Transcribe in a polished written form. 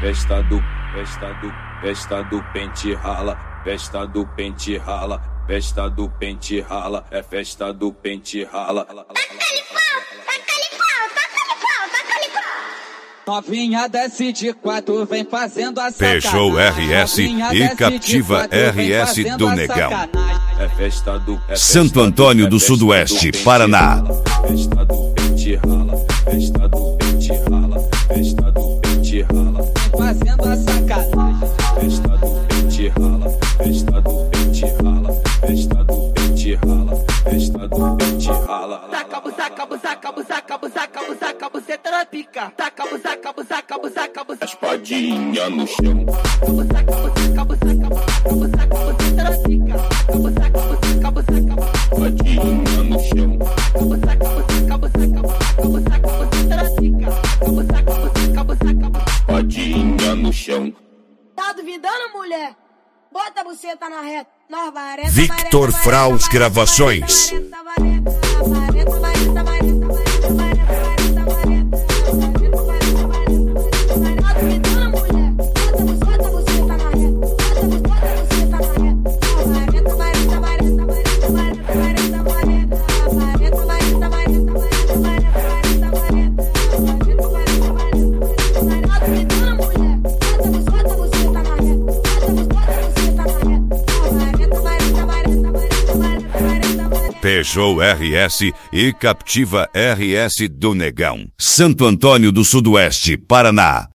festa do pente rala, festa do pente rala, festa do pente rala, é festa do pente rala. Novinha desce de 4, vem fazendo a sacanagem. Peugeot RS e Captiva RS do Negão. É festa do Santo Antônio do Sudoeste, Paraná. Festa do pente rala, festa do pente rala, festa do pente rala, Fazendo a sacanagem. festa do pente rala, festa do pente rala, festa do pente rala, festa do pente rala. Saca, buzaca, buzaca, buzaca, buzaca, buzaca, buceta na pica. Taca, buzaca, buzaca, buzaca, buzaca. Espadinha no chão. Buzaca, buzaca, buzaca, buzaca, buzaca, buceta na pica. Taca, buzaca, buzaca, buzaca, Espadinha no chão. buzaca, buzaca, buzaca, buzaca, buzaca, buceta na pica. Taca, buzaca, buzaca, buzaca. Espadinha no chão. Tá duvidando, mulher? Bota a buceta na reta. Nós vareta, Victor Fraus Gravações. Peugeot RS e Captiva RS do Negão. Santo Antônio do Sudoeste, Paraná.